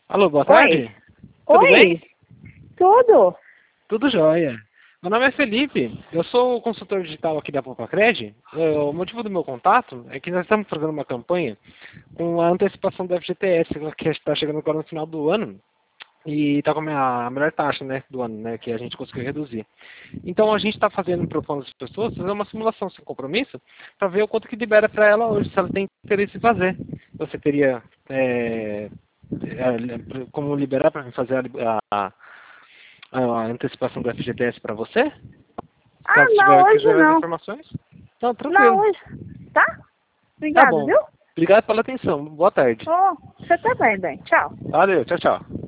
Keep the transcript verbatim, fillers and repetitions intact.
Alô, boa Oi. tarde. Tudo Oi. bem? Tudo. Tudo jóia. Meu nome é Felipe, eu sou o consultor digital aqui da Pompacred. É, O motivo do meu contato é que nós estamos fazendo uma campanha com a antecipação do F G T S, que está chegando agora no final do ano, e está com a minha- a melhor taxa, né, do ano, né, que a gente conseguiu reduzir. Então a gente está fazendo, propondo às pessoas fazer uma simulação sem compromisso para ver o quanto que libera para ela hoje, se ela tem interesse em fazer. Você teria é, é, como liberar para fazer a, a- a antecipação do F G T S para você? Ah, Caso não, tiver, hoje quiser as não. informações. Então, Não, tranquilo. hoje. Tá? Tá Obrigado, bom. viu? Obrigado pela atenção. Boa tarde. Oh, você também, bem. Tchau. Valeu. Tchau, tchau.